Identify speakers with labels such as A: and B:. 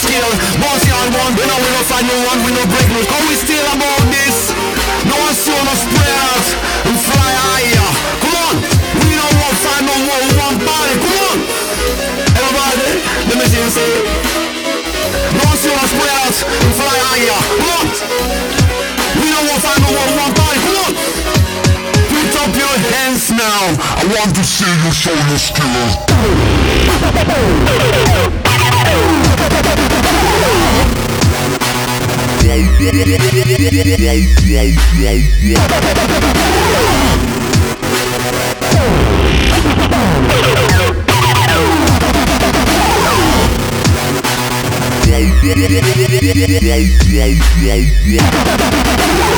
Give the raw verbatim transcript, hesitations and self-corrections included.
A: skills. Bounce yard one, we know we don't find no one, we no break news. Cause we still about this. No one see no spread out and fly higher. Come on, we don't want find no more, we want body. Come on, everybody, let me see you say. No one see no spread out and fly higher. Come on, we don't want find no more, we want body. Come on, put up your hands now. I want to see you show your skills. Yeah.